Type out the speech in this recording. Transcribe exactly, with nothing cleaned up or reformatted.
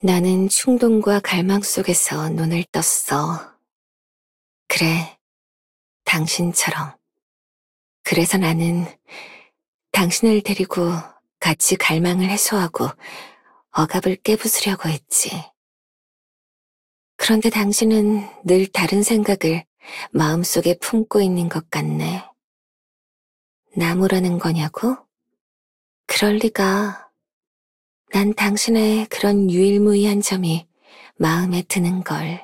나는 충동과 갈망 속에서 눈을 떴어. 그래, 당신처럼. 그래서 나는 당신을 데리고 같이 갈망을 해소하고 억압을 깨부수려고 했지. 그런데 당신은 늘 다른 생각을 마음속에 품고 있는 것 같네. 나무라는 거냐고? 그럴 리가. 난 당신의 그런 유일무이한 점이 마음에 드는 걸.